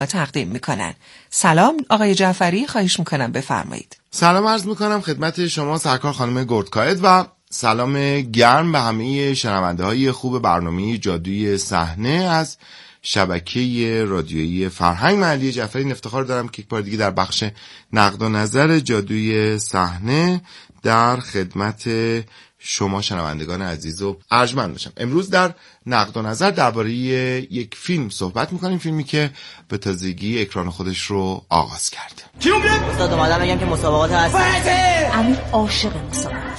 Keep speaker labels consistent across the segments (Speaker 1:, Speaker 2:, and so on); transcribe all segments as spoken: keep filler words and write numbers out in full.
Speaker 1: تقدیم میکنن. سلام آقای جعفری، خواهش میکنم بفرمایید.
Speaker 2: سلام عرض میکنم خدمت شما سرکار خانم گردکاید و سلام گرم به همه شنونده های خوب برنامه جادوی صحنه از شبکه رادیویی فرهنگ. من علی جعفری افتخار دارم که یک بار دیگه در بخش نقد و نظر جادوی صحنه در خدمت شما شنوندگان عزیز و ارجمند باشم. امروز در نقد و نظر درباره یک فیلم صحبت میکنیم، فیلمی که به تازگی اکران خودش رو آغاز کرده.
Speaker 3: استاد اومدم بگم که مسابقات هست.
Speaker 4: امیر عاشق مسابقات.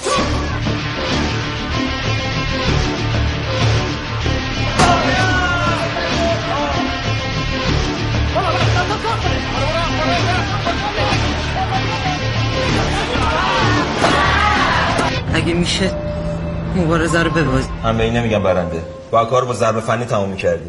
Speaker 3: اگه میشه مبارزه رو بباز.
Speaker 5: من به این نمیگم برنده، با کار با ضربه فنی تمام می‌کردی.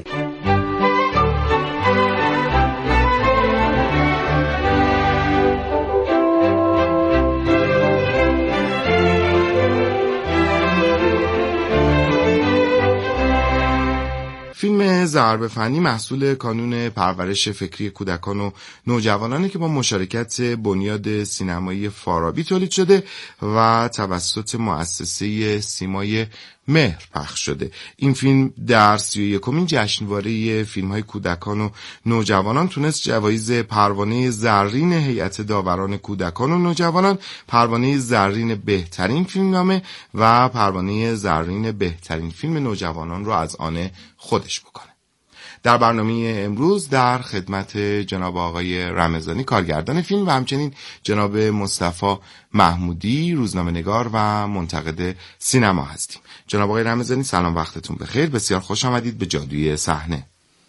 Speaker 2: فیلم ضربه فنی محصول کانون پرورش فکری کودکان و نوجوانانی که با مشارکت بنیاد سینمایی فارابی تولید شده و توسط مؤسسه سیمای مهر پخش شده. این فیلم در سی و یکمین جشنواره فیلم‌های کودکان و نوجوانان تونست جوایز پروانه زرین هیئت داوران کودکان و نوجوانان، پروانه زرین بهترین فیلمنامه و پروانه زرین بهترین فیلم نوجوانان رو از آن خودش بکنه. در برنامه امروز در خدمت جناب آقای رمضانی کارگردان فیلم و همچنین جناب مصطفی محمودی روزنامه‌نگار و منتقد سینما هستیم. جناب آقای رمضانی سلام، وقتتون بخیر، بسیار خوش آمدید به جادوی صحنه.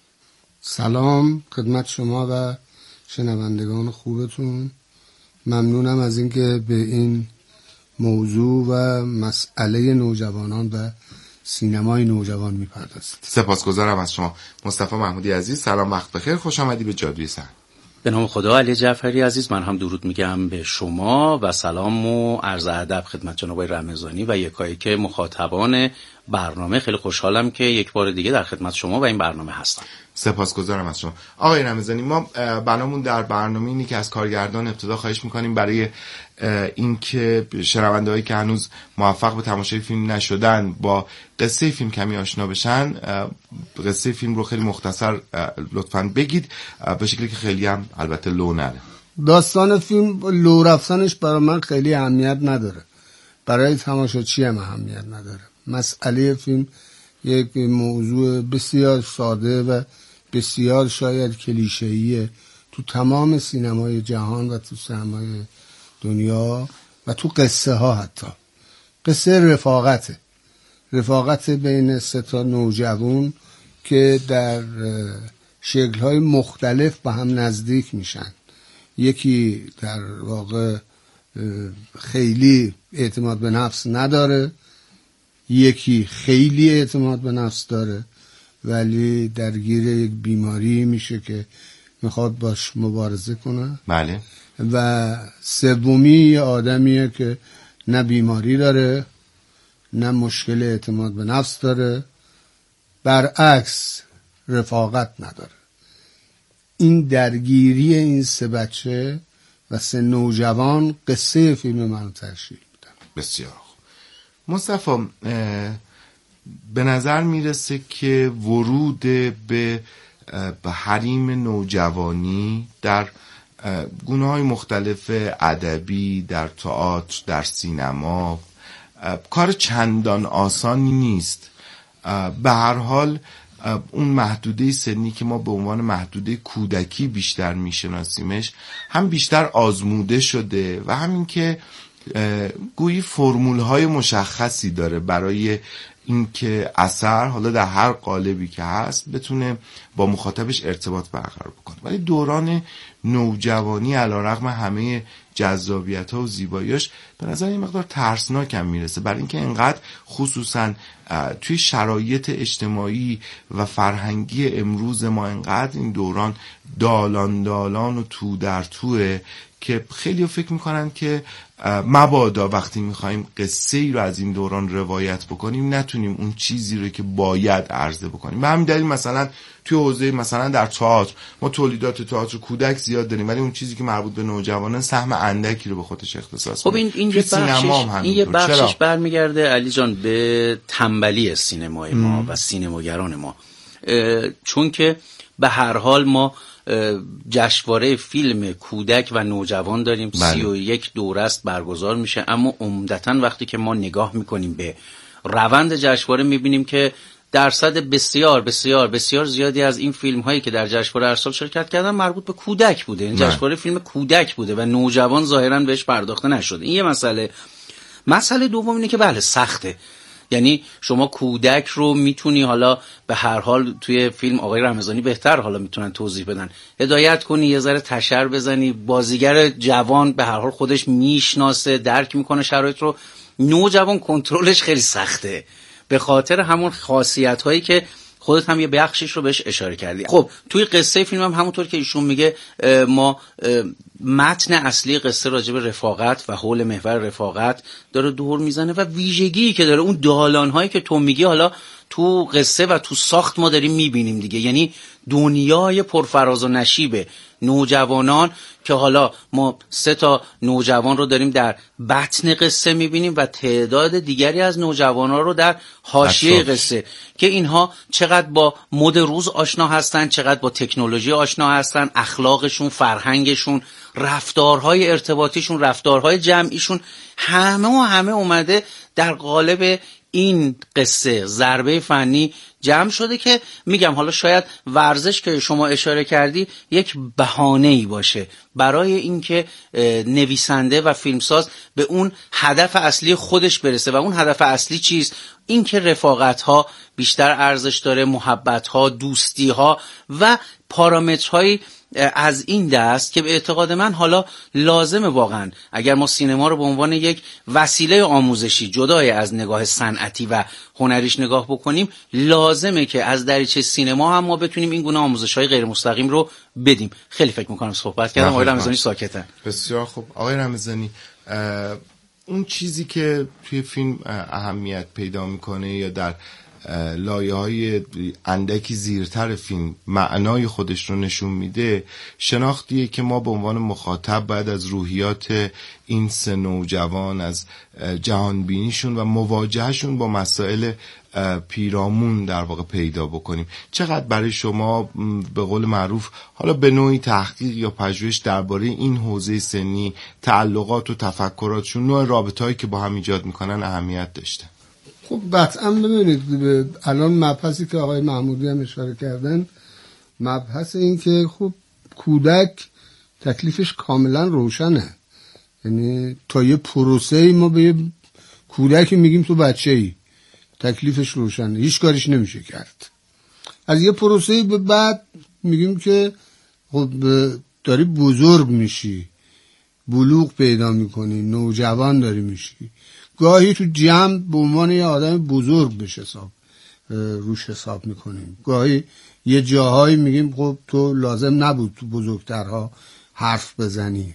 Speaker 6: سلام خدمت شما و شنوندگان خوبتون. ممنونم از اینکه به این موضوع و مسئله نوجوانان و سینمای نوجوان میپردازید.
Speaker 2: سپاسگزارم از شما مصطفی محمودی عزیز. سلام، وقت بخیر، خوش آمدی به جادوی صحنه.
Speaker 7: به نام خدا. علی جعفری عزیز، من هم درود میگم به شما و سلام و عرض ادب خدمت جناب رمضانی و یکایی که مخاطبان برنامه. خیلی خوشحالم که یک بار دیگه در خدمت شما و این برنامه هستم.
Speaker 2: سپاسگزارم از شما آقای رمضانی. ما بنامون در برنامه اینی که از کارگردان ابتدا خواهش میکنیم برای اینکه شنونده‌هایی که هنوز موفق به تماشای فیلم نشدن با قصه فیلم کمی آشنا بشن، قصه فیلم رو خیلی مختصر لطفاً بگید به شکلی که خیلی هم البته لو نره.
Speaker 6: داستان فیلم لو رفتنش برای من خیلی اهمیت نداره، برای تماشاچی هم اهمیت نداره. مسئله فیلم یک موضوع بسیار ساده و بسیار شاید کلیشه‌ایه تو تمام سینمای جهان و تو سینمای دنیا و تو قصه ها. حتی قصه رفاقته، رفاقت بین سه تا نوجوان که در شکل‌های مختلف به هم نزدیک میشن. یکی در واقع خیلی اعتماد به نفس نداره، یکی خیلی اعتماد به نفس داره ولی درگیر یک بیماری میشه که میخواد باش مبارزه کنه.
Speaker 2: بله. و
Speaker 6: سومی یه آدمیه که نه بیماری داره نه مشکل اعتماد به نفس داره، برعکس رفاقت نداره. این درگیری این سه بچه و سه نوجوان قصه فیلم من تشکیل میدن.
Speaker 2: بسیار خوب. مصطفی، به نظر میرسه که ورود به به حریم نوجوانی در گونه‌های مختلف ادبی، در تئاتر، در سینما کار چندان آسانی نیست. به هر حال اون محدوده سنی که ما به عنوان محدوده کودکی بیشتر میشناسیمش هم بیشتر آزموده شده و همین که گویی فرمول‌های مشخصی داره برای اینکه اثر حالا در هر قالبی که هست بتونه با مخاطبش ارتباط برقرار بکنه. ولی دوران نوجوانی علیرغم همه جذابیت‌ها و زیبایی‌اش به نظر این مقدار ترسناک هم میرسه، برای اینکه اینقدر خصوصا توی شرایط اجتماعی و فرهنگی امروز ما اینقدر این دوران دالان دالان و تو در توه که خیلی فکر میکنن که مبادا وقتی میخوایم قصه ای رو از این دوران روایت بکنیم نتونیم اون چیزی رو که باید عرضه بکنیم. به همین دلیل مثلا توی حوزه مثلا در تئاتر ما تولیدات تئاتر کودک زیاد داریم، ولی اون چیزی که مربوط به نوجوانان سهم اندکی رو به خودش اختصاص میده.
Speaker 7: خب این این یه بخشش این یه بخشش برمیگرده علی جان به تنبلی سینمای ما م. و سینماگران ما، چون که به هر حال ما جشنواره فیلم کودک و نوجوان داریم، بله. سی و یک دوره است برگزار میشه، اما عمدتاً وقتی که ما نگاه میکنیم به روند جشنواره میبینیم که درصد بسیار بسیار بسیار زیادی از این فیلم هایی که در جشنواره هر سال شرکت کردن مربوط به کودک بوده. این جشنواره فیلم کودک بوده و نوجوان ظاهراً بهش پرداخته نشده. این یه مسئله. مسئله دوم اینه که بله سخته، یعنی شما کودک رو میتونی حالا به هر حال توی فیلم آقای رمضانی بهتر حالا میتونن توضیح بدن، هدایت کنی، یه ذره تشر بزنی، بازیگر جوان به هر حال خودش میشناسه، درک میکنه شرایط رو. نوجوان کنترلش خیلی سخته به خاطر همون خاصیت هایی که خودت هم یه بخشش رو بهش اشاره کردی. خب توی قصه فیلم هم همونطور که ایشون میگه ما متن اصلی قصه راجع به رفاقت و حول محور رفاقت داره دور میزنه و ویژگی که داره اون دالان هایی که تو میگی حالا تو قصه و تو ساخت ما داریم میبینیم دیگه، یعنی دنیای پرفراز و نشیب نوجوانان که حالا ما سه تا نوجوان رو داریم در بطن قصه میبینیم و تعداد دیگری از نوجوانان رو در حاشیه قصه که اینها چقدر با مد روز آشنا هستن، چقدر با تکنولوژی آشنا هستن، اخلاقشون، فرهنگشون، رفتارهای ارتباطیشون، رفتارهای جمعیشون، همه و همه اومده در قالب این قصه ضربه فنی جمع شده که میگم حالا شاید ورزش که شما اشاره کردی یک بهانه‌ای باشه برای اینکه نویسنده و فیلمساز به اون هدف اصلی خودش برسه. و اون هدف اصلی چیست؟ این که رفاقت‌ها بیشتر ارزش داره، محبت‌ها، دوستی‌ها و پارامترهایی از این دست که به اعتقاد من حالا لازمه واقعا اگر ما سینما رو به عنوان یک وسیله آموزشی جدای از نگاه صنعتی و هنریش نگاه بکنیم، لازمه که از دریچه سینما هم ما بتونیم این گونه آموزش‌های غیر مستقیم رو بدیم. خیلی فکر می‌کنم صحبت کردم. آقای رمضانی ساکتن.
Speaker 2: بسیار خوب. آقای رمضانی، اون چیزی که توی فیلم اهمیت پیدا میکنه یا در لایه‌های اندکی زیرتر فیلم معنای خودش رو نشون میده، شناختیه که ما به عنوان مخاطب بعد از روحیات این سه نوجوان، از جهانبینیشون و مواجهشون با مسائل پیرامون در واقع پیدا بکنیم. چقدر برای شما به قول معروف حالا به نوعی تحقیق یا پژوهش درباره این حوزه سنی، تعلقات و تفکراتشون، نوع رابطه‌ای که با هم ایجاد میکنن اهمیت داشته؟
Speaker 6: خب قطعا ببینید الان مبحثی که آقای محمودی هم اشاره کردن، مبحث این که خب کودک تکلیفش کاملا روشنه، یعنی تا یه پروسه‌ای ما به یه کودکی میگیم تو بچه‌ای، تکلیفش روشنه، هیچ کاریش نمیشه کرد. از یه پروسه‌ای به بعد میگیم که خب داری بزرگ میشی، بلوغ پیدا میکنی، نوجوان داری میشی، گاهی تو جمع به عنوان یه آدم بزرگ بشه حساب روش حساب میکنیم، گاهی یه جاهایی میگیم خب تو لازم نبود تو بزرگترها حرف بزنی.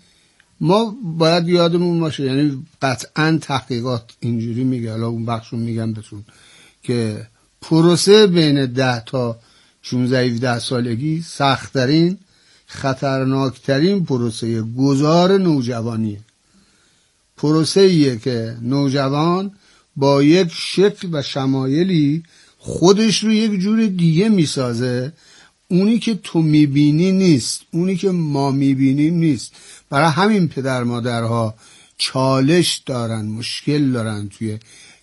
Speaker 6: ما باید یادمون باشه، یعنی قطعا تحقیقات اینجوری میگه، حالا اون بخشون میگم بهتون که پروسه بین ده تا شانزده هفده سالگی سخت‌ترین، خطرناکترین پروسه گذار نوجوانیه. پروسه ایه که نوجوان با یک شکل و شمایلی خودش رو یک جور دیگه میسازه، اونی که تو میبینی نیست، اونی که ما میبینیم نیست. برای همین پدر مادرها چالش دارن، مشکل دارن توی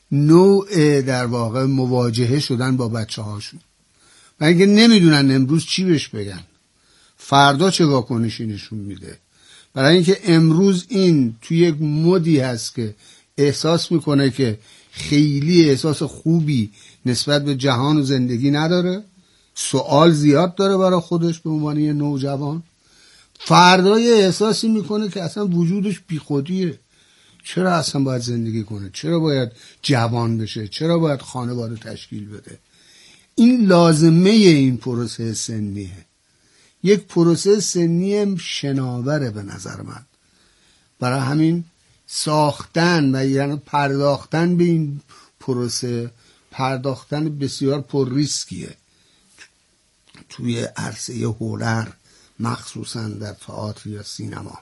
Speaker 6: نوع در واقع مواجهه شدن با بچه هاشون، و اینکه نمیدونن امروز چی بهش بگن، فردا چه واکنشی نشون میده. برای اینکه امروز این توی یک مودی هست که احساس میکنه که خیلی احساس خوبی نسبت به جهان و زندگی نداره، سوال زیاد داره برای خودش به عنوان یه نوجوان، فردا یه احساسی میکنه که اصلا وجودش بیخودیه، چرا اصلا باید زندگی کنه، چرا باید جوان بشه، چرا باید خانواده تشکیل بده. این لازمه این پروسه سنیه، یک پروسه سنی شناوره به نظر من. برای همین ساختن و یعنی پرداختن به این پروسه، پرداختن بسیار پر ریسکیه. توی عرصه هنر، مخصوصا در تئاتر یا سینما.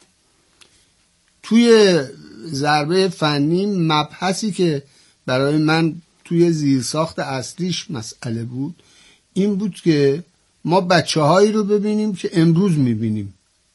Speaker 6: توی ضربه فنی مبحثی که برای من توی زیرساخت اصلیش مسئله بود این بود که ما بچه هایی رو ببینیم که امروز میبینیم،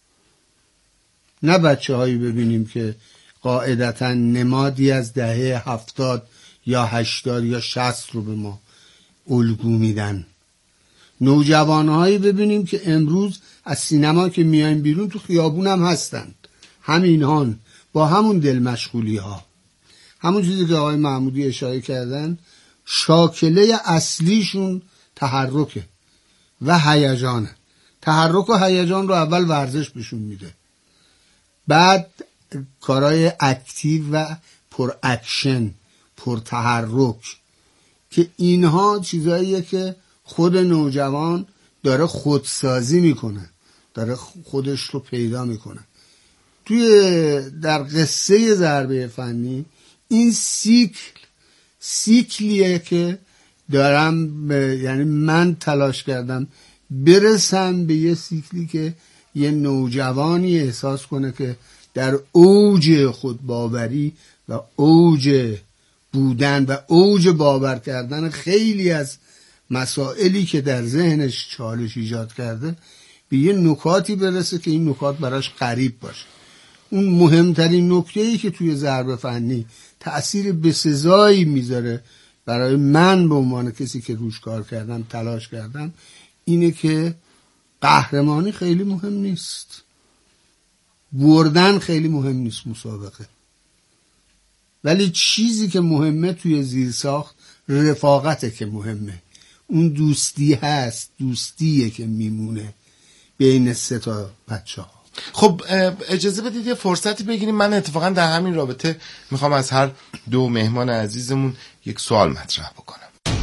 Speaker 6: نه بچه هایی ببینیم که قاعدتا نمادی از دهه هفتاد یا هشتاد یا شصت رو به ما الگو میدن. نوجوانهایی ببینیم که امروز از سینما که میایم بیرون تو خیابون هم هستن، همین هان با همون دل مشغولی ها، همون چیزی که آقای محمودی اشاره کردن، شاکله اصلیشون تحرکه و هیجانه. تحرک و هیجان رو اول ورزش بهشون میده، بعد کارهای اکتیو و پر اکشن، پر تحرک، که اینها چیزاییه که خود نوجوان داره خودسازی میکنه، داره خودش رو پیدا میکنه. توی در قصه ضربه فنی این سیکل سیکلیه که دارم، یعنی من تلاش کردم برسم به یه سیکلی که یه نوجوانی احساس کنه که در اوج خودباوری و اوج بودن و اوج باور کردن خیلی از مسائلی که در ذهنش چالش ایجاد کرده به یه نکاتی برسه که این نکات براش غریب باشه. اون مهمترین نکته‌ای که توی ضربه فنی تأثیر بسزایی میذاره برای من به عنوان کسی که روش کار کردم، تلاش کردم، اینه که قهرمانی خیلی مهم نیست، بردن خیلی مهم نیست مسابقه، ولی چیزی که مهمه توی زیرساخت رفاقته که مهمه. اون دوستی هست، دوستیه که میمونه بین سه تا بچه ها.
Speaker 2: خب اجازه بدید یه فرصتی بگیریم. من اتفاقا در همین رابطه میخوام از هر دو مهمان عزیزمون یک سوال مطرح بکنم.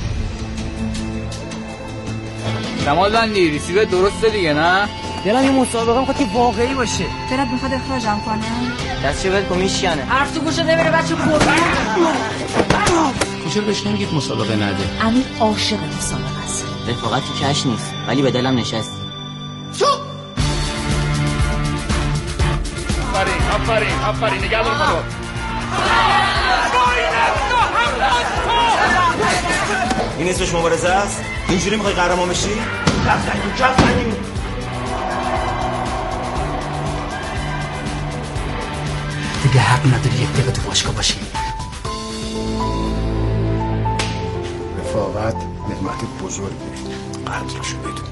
Speaker 8: کمال بندی ریسیو درسته دیگه نه؟
Speaker 3: دلم یه مسابقه میخواد که واقعی باشه.
Speaker 4: دلت میخواد اخراجم کنم؟
Speaker 3: دستشو بد کن میشکنه.
Speaker 4: حرف تو گوشه نمیره بچه پررو.
Speaker 7: چرا بهش نمیگید مسابقه نده؟
Speaker 4: امیر عاشق مسابقه است.
Speaker 3: رفاقتی کش نیست ولی به دلم نشست.
Speaker 2: چو
Speaker 8: آفرین آفرین آفرین نگه دار خودو.
Speaker 5: این اسمش مبارزه است؟ اینجوری میخوای قهرمان بشی؟
Speaker 8: کفزنیم کفزنیم.
Speaker 9: دیگه حق نداری یک دقیقه تو باشگاه باشی.
Speaker 6: رفاقت نعمت بزرگی، قدرشو بدون.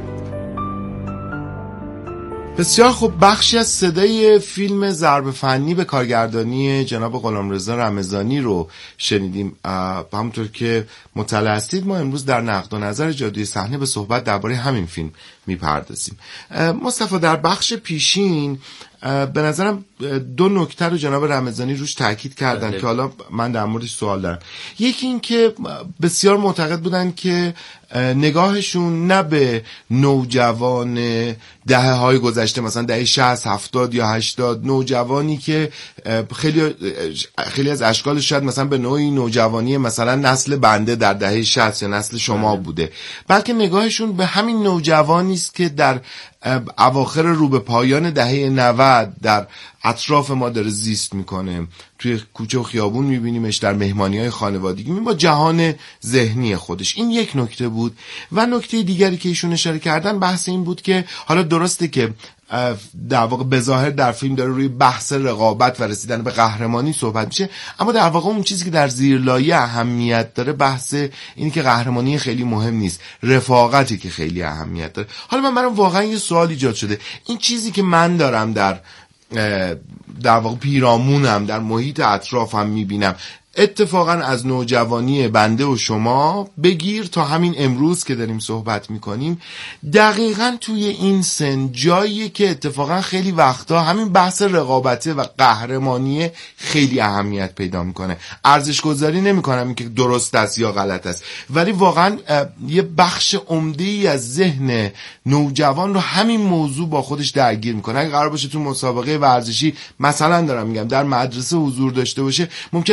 Speaker 2: بسیار خوب، بخشی از صدای فیلم ضربه فنی به کارگردانی جناب غلامرضا رمضانی رو شنیدیم. همونطور که مطلع هستید ما امروز در نقد و نظر جادوی صحنه به صحبت درباره همین فیلم میپردازیم. مصطفی در بخش پیشین به نظرم دو نکته رو جناب رمضانی روش تاکید کردن که حالا من در موردش سوال دارم. یکی این که بسیار معتقد بودن که نگاهشون نه به نوجوان دهه های گذشته، مثلا دهه شصت، هفتاد یا هشتاد، نوجوانی که خیلی خیلی از اشکالش شاید مثلا به نوعی نوجوانی مثلا نسل بنده در دهه شصت یا نسل شما بوده، بلکه نگاهشون به همین نوجوانی است که در اواخر رو به پایان دهه نود در اطراف ما داره زیست میکنه. توی کوچه و خیابون میبینیمش، در مهمانی‌های خانوادگی میبینیم، با جهان ذهنی خودش. این یک نکته بود. و نکته دیگری که ایشون اشاره کردن بحث این بود که حالا درسته که در واقع بظاهر در فیلم داره روی بحث رقابت و رسیدن به قهرمانی صحبت میشه، اما در واقع اون چیزی که در زیرلایه اهمیت داره بحث اینی که قهرمانی خیلی مهم نیست، رفاقتی که خیلی اهمیت داره. حالا من برام واقعا یه سوال ایجاد شده، این چیزی که من دارم در در واقع پیرامونم، در محیط اطرافم میبینم، اتفاقا از نوجوانی بنده و شما بگیر تا همین امروز که داریم صحبت میکنیم، دقیقا توی این سن جاییه که اتفاقا خیلی وقتا همین بحث رقابته و قهرمانی خیلی اهمیت پیدا میکنه. ارزش گذاری نمیکنم این که درست است یا غلط است، ولی واقعا یه بخش عمده‌ای از ذهن نوجوان رو همین موضوع با خودش درگیر میکنه. اگه قرار باشه تو مسابقه ورزشی مثلا دارم میگم در مدرسه حضور داشته باشه، ممکنه همه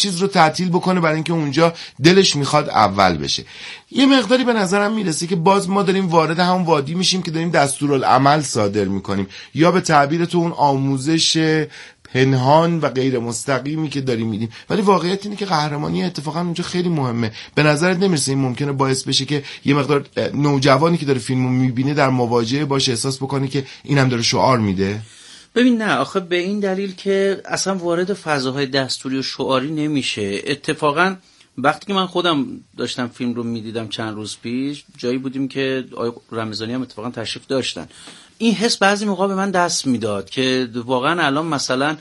Speaker 2: چیز رو تعطیل بکنه برای اینکه اونجا دلش میخواد اول بشه. یه مقداری به نظرم میرسه که باز ما داریم وارد همون وادی میشیم که داریم دستورالعمل صادر میکنیم، یا به تعبیر تو اون آموزش پنهان و غیر مستقیمی که داریم میدیم. ولی واقعیت اینه که قهرمانی اتفاقا اونجا خیلی مهمه. به نظرت نمیرسه این ممکنه باعث بشه که یه مقدار نوجوانی که داره فیلمو میبینه در مواجهه باشه احساس بکنه که اینم داره شعار میده؟
Speaker 7: ببین نه، آخه به این دلیل که اصلا وارد فضاهای دستوری و شعاری نمیشه. اتفاقا وقتی که من خودم داشتم فیلم رو میدیدم چند روز پیش، جایی بودیم که آقای رمضانی هم اتفاقا تشریف داشتن، این حس بعضی موقع به من دست میداد که واقعا الان مثلا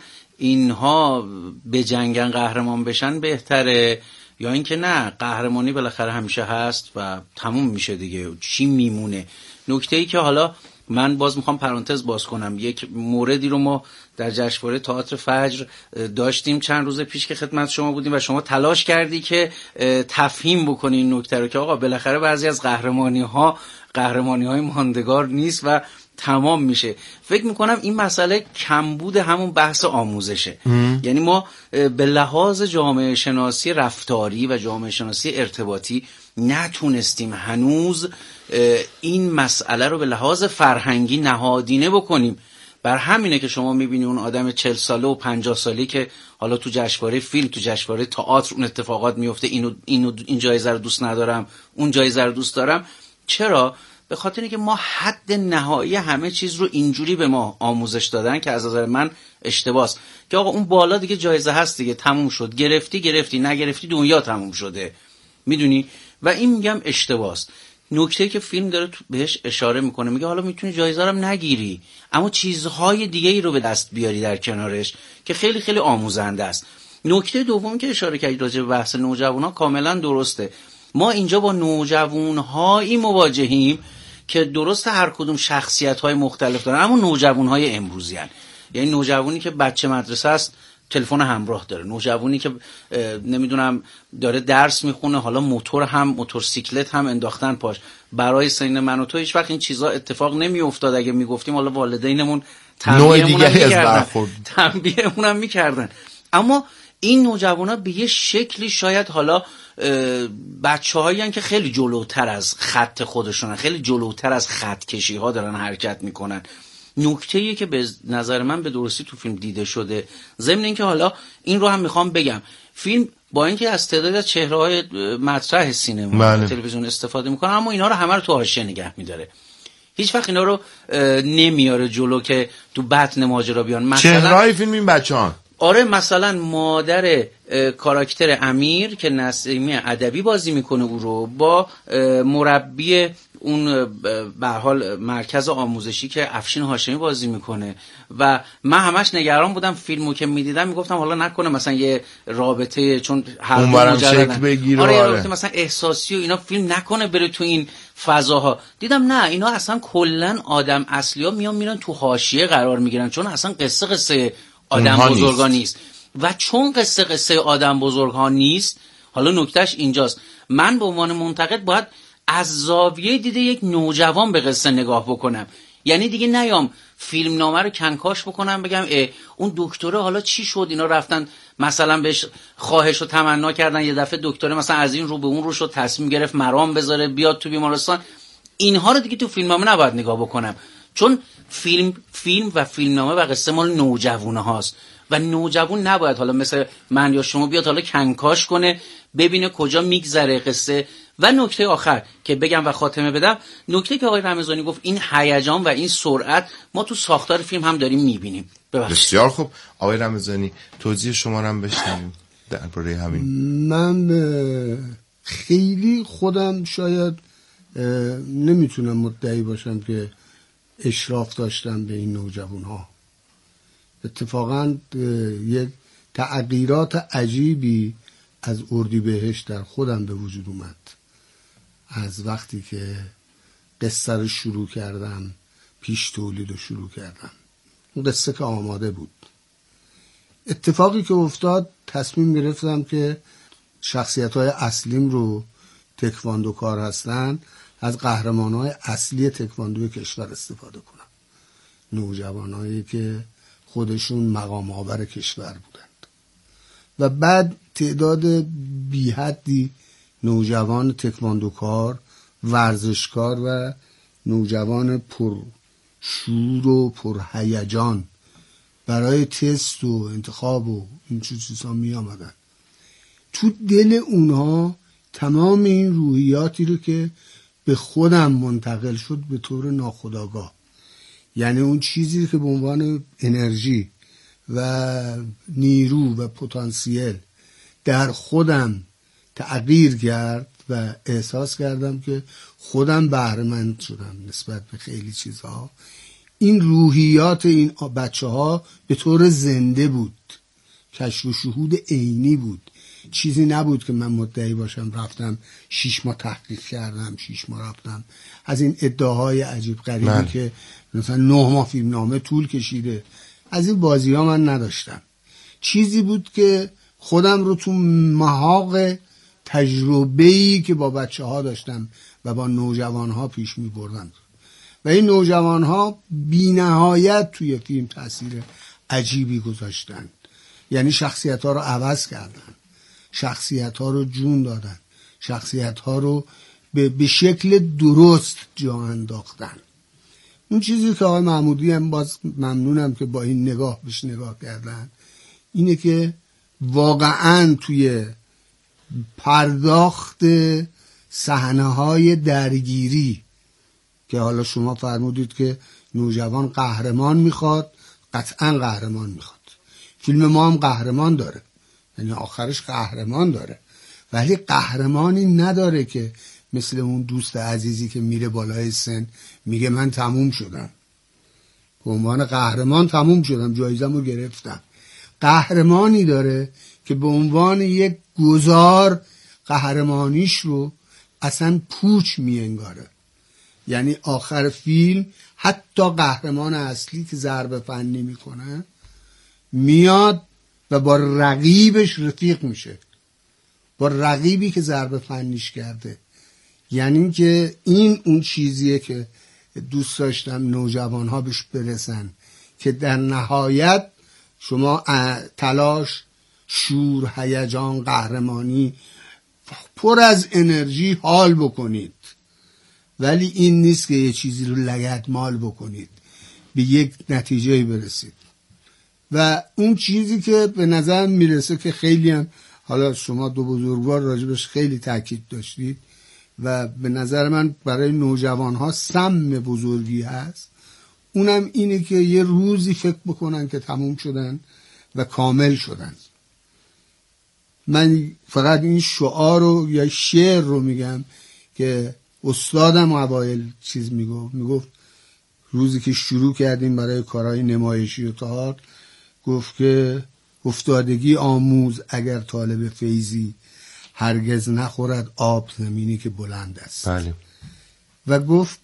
Speaker 7: اینها به جنگن قهرمان بشن بهتره، یا اینکه نه قهرمانی بالاخره همیشه هست و تموم میشه دیگه، چی میمونه. نکته ای که حالا من باز میخوام پرانتز باز کنم، یک موردی رو ما در جشنواره تئاتر فجر داشتیم چند روز پیش که خدمت شما بودیم و شما تلاش کردی که تفهیم بکنی این نکته رو که آقا بالاخره بعضی از قهرمانی ها قهرمانی های ماندگار نیست و تمام میشه. فکر میکنم این مسئله کمبود همون بحث آموزشه. یعنی ما به لحاظ جامعه شناسی رفتاری و جامعه شناسی ارتباطی نتونستیم هنوز این مسئله رو به لحاظ فرهنگی نهادینه بکنیم. بر همینه که شما میبینی اون آدم چهل ساله و پنجاه سالی که حالا تو جشنواره فیلم، تو جشنواره تئاتر اون اتفاقات میفته، اینو اینو این جایزه رو دوست ندارم، اون جایزه رو دوست دارم. چرا؟ به خاطر اینکه ما حد نهایی همه چیز رو اینجوری به ما آموزش دادن که از نظر من اشتباهه، که آقا اون بالا دیگه جایزه هست دیگه، تموم شد، گرفتی گرفتی، نگرفتی دنیا تموم شده، میدونی؟ و این میگم اشتباهه. نکته که فیلم داره بهش اشاره میکنه، میگه حالا میتونی جایزه رو هم نگیری اما چیزهای دیگه ای رو به دست بیاری در کنارش که خیلی خیلی آموزنده است. نکته دومی که اشاره کردی راجع به بحث نوجوانا کاملا درسته. ما اینجا با نوجوانهایی مواجهیم که درست هر کدوم شخصیت‌های مختلف دارن، اما نوجوان‌های امروزی هستن. یعنی نوجوانی که بچه مدرسه است تلفن همراه داره، نوجوانی که نمیدونم داره درس میخونه، حالا موتور هم موتورسیکلت هم انداختن پاش. برای سن من و تو هیچ وقت این چیزا اتفاق نمیافتاد. اگه میگفتیم حالا والدینمون تنبیهمون هم میکردن تنبیهمون هم میکردن اما این نوجوانا به یه شکلی شاید حالا بچه‌هایی هستن که خیلی جلوتر از خط خودشونن، خیلی جلوتر از خط کشی ها دارن حرکت میکنن. نکته‌ای که به نظر من به درستی تو فیلم دیده شده، ضمن اینکه حالا این رو هم میخوام بگم، فیلم با اینکه از تعداد از چهره‌های مطرح سینما و تلویزیون استفاده میکنه، اما اینا رو همه رو تو حاشیه نگه میداره. هیچ وقت اینا رو نمیاره جلو که تو بطن ماجرا بیان. مثلا
Speaker 2: چهره‌های فیلم این بچه‌ها،
Speaker 7: آره مثلا مادر کاراکتر امیر که نسیمی ادبی بازی میکنه او رو با مربی اون به حال مرکز آموزشی که افشین هاشمی بازی میکنه و من همش نگران بودم فیلمو که میدیدم میگفتم حالا نکنه مثلا یه رابطه، چون هر دو مجردن، آره یه رابطه مثلا احساسی و اینا فیلم نکنه بره تو این فضاها. دیدم نه، اینا اصلا کلا آدم اصلی ها میان میرن تو حاشیه قرار میگیرن، چون اصلا قصه قصه آدم بزرگا نیست. و چون قصه قصه آدم بزرگا نیست، حالا نکتهش اینجاست، من به عنوان منتقد باید از زاویه دیده یک نوجوان به قصه نگاه بکنم. یعنی دیگه نیام فیلم نامه رو کنکاش بکنم بگم اه اون دکتره حالا چی شد، اینا رفتن مثلا بهش خواهش و تمنا کردن، یه دفعه دکتره مثلا از این رو به اون رو شد، تصمیم گرفت مرام بذاره بیاد تو بیمارستان. اینها رو دیگه تو فیلم نامه نباید نگاه بکنم، چون فیلم فیلم و فیلم نامه و قصه مال نوجوانه هاست و نوجوان نباید حالا مثل من یا شما بیاد حالا کنکاش کنه ببینه کجا میگذره قصه. و نکته آخر که بگم و خاتمه بدم، نکته که آقای رمضانی گفت، این هیجان و این سرعت ما تو ساختار فیلم هم داریم میبینیم.
Speaker 2: بسیار خوب آقای رمضانی، توضیح شما رو هم بشنویم درباره همین.
Speaker 6: من خیلی خودم شاید نمیتونم مدعی باشم که اشراف داشتم به این نوجوان ها. اتفاقا یک تغییرات عجیبی از اردیبهشت در خودم به وجود اومد. از وقتی که قصه رو شروع کردم، پیش تولید رو شروع کردم، اون قصه که آماده بود، اتفاقی که افتاد تصمیم گرفتم که شخصیت‌های اصلیم رو تکواندو کار هستن از قهرمان‌های اصلی تکواندو کشور استفاده کنم، نوجوانایی که خودشون مقام آور کشور بودند و بعد تعداد بی حدی نوجوان تکواندوکار، ورزشکار و نوجوان پر شور و پر هیجان برای تست و انتخاب و این چیزا می آمدن. تو دل اونها تمام این روحیاتی رو که به خودم منتقل شد به طور ناخودآگاه، یعنی اون چیزی که به عنوان انرژی و نیرو و پتانسیل در خودم تغییر کرد و احساس کردم که خودم بهره‌مند شدم نسبت به خیلی چیزها. این روحیات این بچه ها به طور زنده بود، کشف و شهود عینی بود، چیزی نبود که من مدعی باشم رفتم شیش ماه تحقیق کردم، شیش ماه رفتم از این ادعاهای عجیب غریبی من. که مثلا نه ماه فیلم نامه طول کشیده، از این بازی ها من نداشتم. چیزی بود که خودم رو تو محاق تجربه‌ای که با بچه ها داشتم و با نوجوان ها پیش می بردم و این نوجوان ها بی نهایت توی فیلم تاثیر عجیبی گذاشتن. یعنی شخصیت ها رو عوض کردن، شخصیت ها رو جون دادن، شخصیت ها رو به, به شکل درست جا انداختن. اون چیزی که آقای محمودی هم باز ممنونم که با این نگاه بهش نگاه کردن، اینه که واقعا توی پرداخت صحنه‌های درگیری که حالا شما فرمودید که نوجوان قهرمان میخواد، قطعا قهرمان میخواد، فیلم ما هم قهرمان داره، یعنی آخرش قهرمان داره، ولی قهرمانی نداره که مثل اون دوست عزیزی که میره بالای سن میگه من تموم شدم، به عنوان قهرمان تموم شدم، جایزه‌مو گرفتم. قهرمانی داره که به عنوان یک گزار قهرمانیش رو اصلا پوچ میانگاره. یعنی آخر فیلم حتی قهرمان اصلی که ضربه فنی میکنه میاد و با رقیبش رفیق میشه، با رقیبی که ضربه فنیش کرده. یعنی که این اون چیزیه که دوست داشتم نوجوان ها بهش برسن، که در نهایت شما تلاش، شور، هیجان، قهرمانی، پر از انرژی حال بکنید، ولی این نیست که یه چیزی رو لگدمال بکنید، به یک نتیجه برسید. و اون چیزی که به نظر میرسه که خیلی هم حالا شما دو بزرگوار راجبش خیلی تاکید داشتید و به نظر من برای نوجوان ها سم بزرگی هست، اونم اینه که یه روزی فکر بکنن که تموم شدن و کامل شدن. من فقط این شعار رو یا شعر رو میگم که استادم اوایل چیز میگفت میگفت روزی که شروع کردیم برای کارهای نمایشی و تئاتر، گفت که افتادگی آموز اگر طالب فیضی، هرگز نخورد آب زمینی که بلند است.
Speaker 2: بله.
Speaker 6: و گفت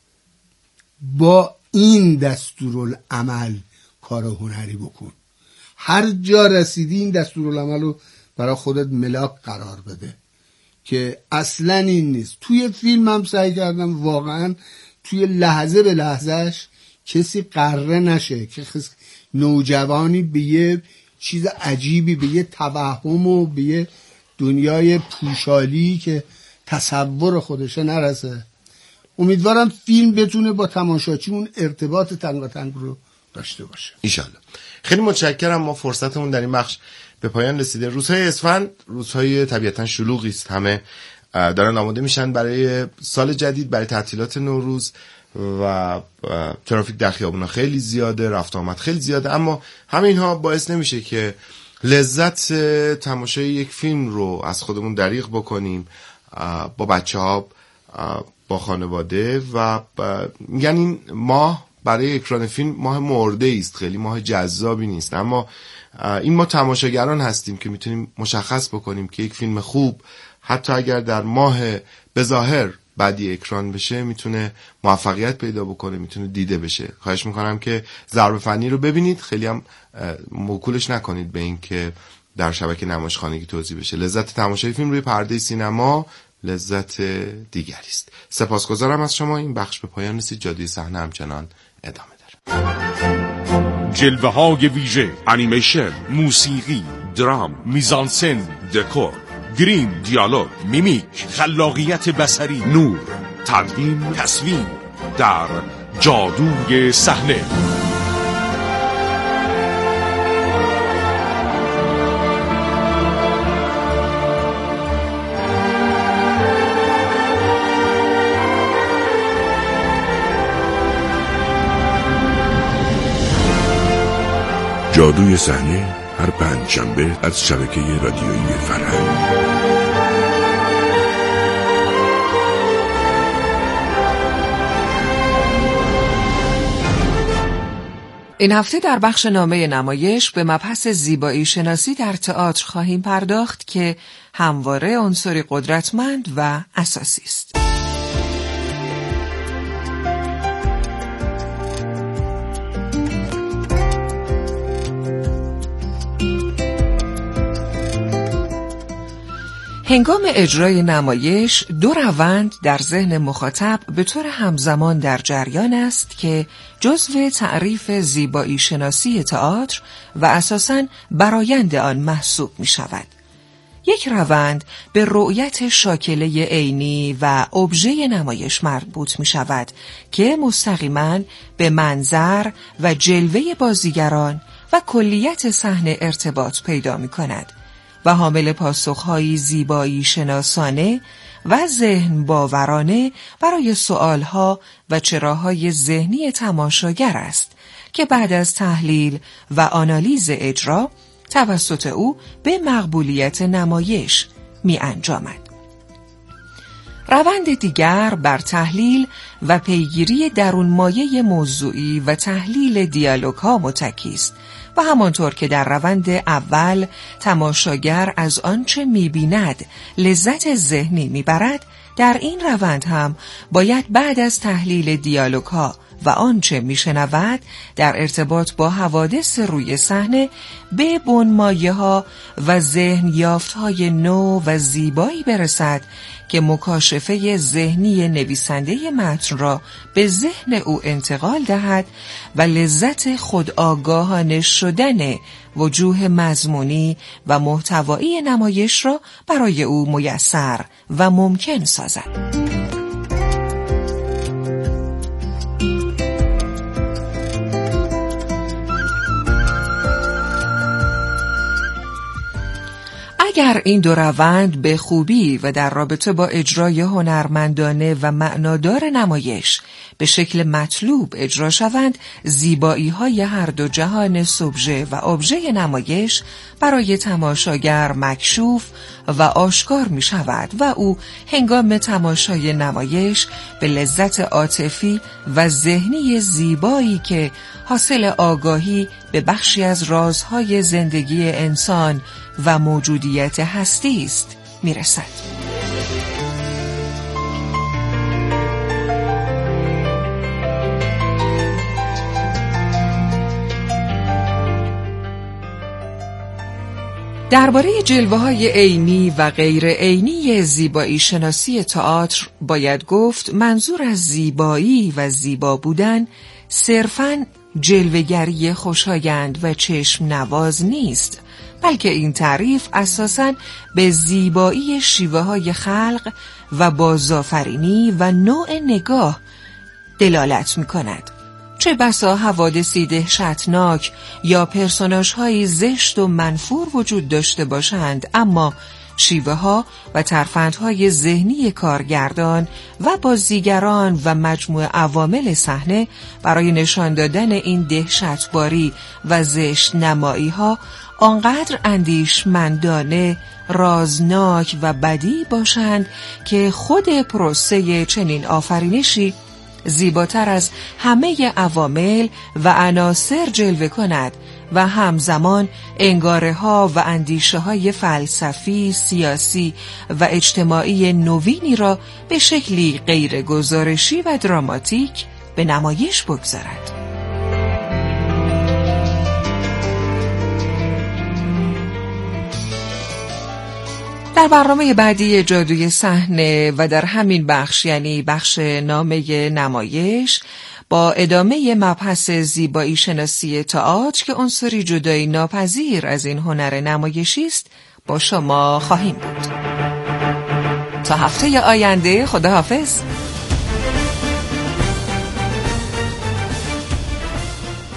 Speaker 6: با این دستورالعمل کار هنری بکن، هر جا رسیدی این دستورالعمل رو برای خودت ملاک قرار بده، که اصلا این نیست. توی فیلم هم سعی کردم واقعا توی لحظه به لحظهش کسی قره نشه، که نوجوانی به یه چیز عجیبی، به یه توهم و به یه دنیای پوشالی که تصور خودشه نرسه. امیدوارم فیلم بتونه با تماشاچی اون ارتباط تنگاتنگ رو داشته باشه
Speaker 2: انشالله. خیلی متشکرم. ما فرصتمون در این بخش به پایان رسیده. روزهای اسفند روزهای طبیعتا شلوغی است، همه دارن آماده میشن برای سال جدید، برای تعطیلات نوروز و ترافیک در خیابونا خیلی زیاده، رفت آمد خیلی زیاده، اما همه اینها باعث نمیشه که لذت تماشای یک فیلم رو از خودمون دریغ بکنیم با بچه ها، با خانواده. و میگن این ماه برای اکران فیلم ماه مرده است، خیلی ماه جذابی نیست، اما این ما تماشاگران هستیم که میتونیم مشخص بکنیم که یک فیلم خوب حتی اگر در ماه بظاهر بعدی اکران بشه میتونه موفقیت پیدا بکنه، میتونه دیده بشه. خواهش میکنم که ضربه فنی رو ببینید، خیلی هم موکولش نکنید به این که در شبکه نمایشخانگی توزیع بشه. لذت تماشای فیلم روی پرده سینما لذت دیگری است. سپاسگزارم از شما. این بخش به پایان رسید. جادوی صحنه همچنان ادامه داره.
Speaker 10: جلوه های ویژه، انیمیشن، موسیقی، درام، میزانسن، دکور، گریم، دیالوگ، میمیک، خلاقیت بصری، نور، تدوین، تصویر در جادوی صحنه.
Speaker 11: جادوی صحنه هر پنجشنبه از شبکه رادیویی فرهنگ.
Speaker 1: این هفته در بخش نامه نمایش به مبحث زیبایی شناسی در تئاتر خواهیم پرداخت که همواره عنصری قدرتمند و اساسی است. هنگام اجرای نمایش دو روند در ذهن مخاطب به طور همزمان در جریان است که جزو تعریف زیبایی شناسی تئاتر و اساساً برآیند آن محسوب می شود. یک روند به رؤیت شاکله عینی و ابژه نمایش مربوط می شود که مستقیماً به منظر و جلوه بازیگران و کلیت صحنه ارتباط پیدا می کند و حامل پاسخهایی زیبایی شناسانه و ذهن باورانه برای سؤالها و چراهای ذهنی تماشاگر است که بعد از تحلیل و آنالیز اجرا توسط او به مقبولیت نمایش می انجامد. روند دیگر بر تحلیل و پیگیری درون مایه موضوعی و تحلیل دیالوگ ها متکی است و همانطور که در روند اول تماشاگر از آنچه می‌بیند لذت ذهنی می‌برد، در این روند هم باید بعد از تحلیل دیالوگ ها و آنچه میشنود در ارتباط با حوادث روی صحنه به بنمایه ها و ذهن یافت های نو و زیبایی برسد که مکاشفه ذهنی نویسنده متن را به ذهن او انتقال دهد و لذت خودآگاهانه شدن وجوه مضمونی و محتوایی نمایش را برای او میسر و ممکن سازد. اگر این دو روند به خوبی و در رابطه با اجرای هنرمندانه و معنادار نمایش به شکل مطلوب اجرا شوند، زیبایی‌های هر دو جهان سوژه و ابژه نمایش برای تماشاگر مکشوف و آشکار می شود و او هنگام تماشای نمایش به لذت عاطفی و ذهنی زیبایی که حاصل آگاهی به بخشی از رازهای زندگی انسان و موجودیت هستی است میرسد. درباره جلوه‌های عینی و غیر عینی زیبایی شناسی تئاتر باید گفت منظور از زیبایی و زیبا بودن صرفاً جلوه‌گری خوشایند و چشم نواز نیست، بلکه این تعریف اساساً به زیبایی شیوه‌های خلق و بازآفرینی و نوع نگاه دلالت می‌کند. چه بسا حوادثی دهشتناک یا پرسوناژهای زشت و منفور وجود داشته باشند، اما شیوه ها و ترفندهای ذهنی کارگردان و بازیگران و مجموع عوامل صحنه برای نشان دادن این دهشتباری و زشت نمایی ها آنقدر اندیشمندانه، رازناک و بدیع باشند که خود پروسه چنین آفرینشی زیباتر از همه عوامل و عناصر جلوه کند و همزمان انگاره ها و اندیشه های فلسفی، سیاسی و اجتماعی نوینی را به شکلی غیر گزارشی و دراماتیک به نمایش بگذارد. در برنامه بعدی جادوی صحنه و در همین بخش، یعنی بخش نامه نمایش، با ادامه مبحث زیبایی شناسی تئاتر که عنصری جدایی ناپذیر از این هنر نمایشی است با شما خواهیم بود. تا هفته آینده، خداحافظ.